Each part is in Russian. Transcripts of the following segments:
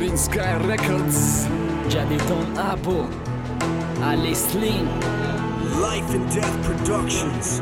Green Sky Records, Jadidon Abu, Ali Slim, Life and Death Productions.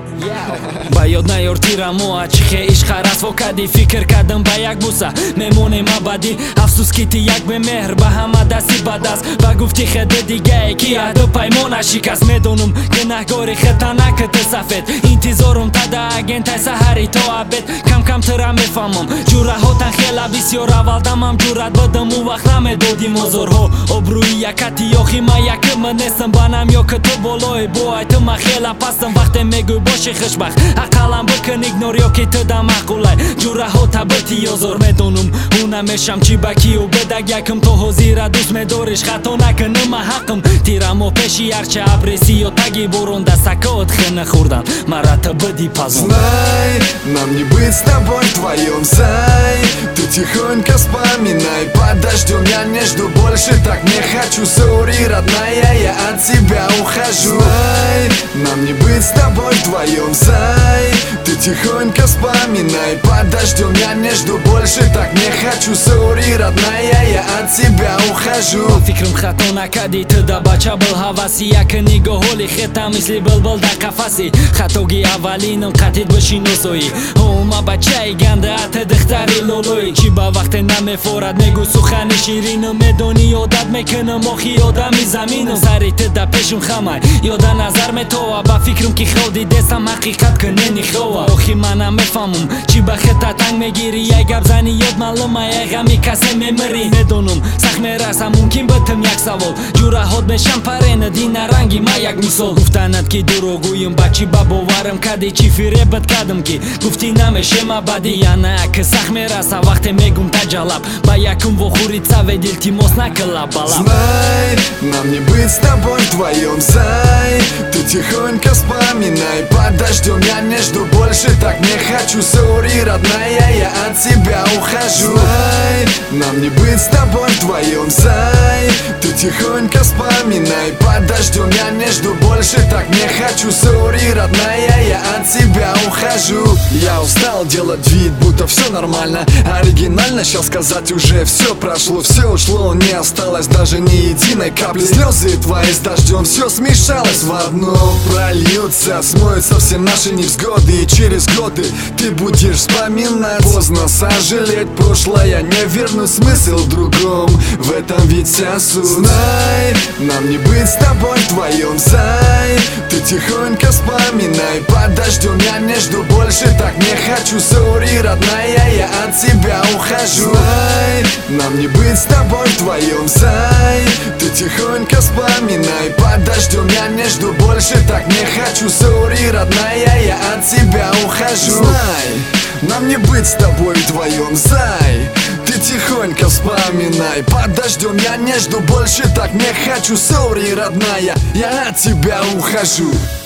ба ёд наёр тирамоа чӣ хе ишқа расво кади фикр кардам ба як буса мемонем абадӣ афсус ки ти як бемеҳр ба ҳама дасти ба даст ва гуфти хеде дигае ки аҳду паймона шикаст медонум гунаҳгори хета накрд сафед интизорум тада агентай саҳари то абед кам камтара мефаҳмам ҷураҳотан хела бисёр аввалдамам ҷурат бадам у вақт намедодим озорҳо обрӯи якати ёхима якима нестам банам ё ки ту болои бо айтма хела пастам вақте мегӯй боши хушбахт ақалам бикун игнор ё ки ту да маъқулай ҷураҳо табити ёзор медонум ӯ намешам чӣ ба кию бедаг якм то ҳозира дӯст медориш хато накун нима ҳақм тирамо пеши ҳарча абреси ё таги борон дастакаот хина хӯрдан марата быди пазон. Знай, нам не быть с тобой вдвоем, зай. Ты тихонько вспоминай, под дождем я не жду больше, так не хочу, сори, родная, я от тебя ухожу. Знай, нам не быть с тобой вдвоем, зай. Ты тихонько вспоминай, под дождем я не жду больше, так не хочу, сори, родная, я от тебя ухожу. Фикрам хато накади, ты да бача был ҳаваси як нигоҳоли хета мисли булбул да қафаси хатоги аввалинам қатид бишиносоӣ ҳума бачаи ганда ата духтари лолоӣ чӣ ба вақте намефорад мегӯ сухани ширинам медонӣ одат мекунам охи одами заминам сари ты да пешум хамай ёда назар метова ба фикрам ки ходи дестам ҳақиқат ки ненихова охи манам мефаҳмам чӣ ба хета танг мегирӣ як гап зани ёд маълума як ғами касе мемирӣ медонам сахт мераса мумкин битам як савол ҷураҳот мешам парена дина ранги ма як мисол гуфтанад ки дурогӯям ба чӣ ба боварам кади чӣ фиребат кардам ки гуфтӣ намешем абадӣ яна ки сахт мераса вақте мегум таҷалаб ба якум вохӯрид савед илтимос накила балаб. Знай, нам не быть с тобой вдвоем, зай. Ты тихонько вспоминай, под дождем я не жду больше, так не хочу, сори, родная, я от тебя ухожу. Знай, нам не быть с тобой вдвоем, зай. Ты тихонько вспоминай, под дождем я не жду больше, так не хочу, сори, родная, я от тебя ухожу. Я устал делать вид, будто все нормально, оригинально, сейчас сказать уже все прошло, все ушло, не осталось даже ни единой капли. Слезы твои с дождем, все смешалось в одно, прольются, смоются все наши невзгоды, и через годы ты будешь вспоминать. Поздно сожалеть, прошлое не вернуть, смысл в другом, в этом ведь вся суть. Знай, нам не быть с тобой вдвоем, зай. Ты тихонько вспоминай, под дождем я не жду больше, так не хочу, сори, родная, я от тебя ухожу. Знай, нам не быть с тобой вдвоем, зай. Ты тихонько вспоминай, под дождем я не жду больше, так не хочу, сори, родная, я от тебя ухожу. Знай, нам не быть с тобой вдвоем, зай. Ты тихонько вспоминай, под дождем я не жду больше, так не хочу, сори, родная, я от тебя ухожу.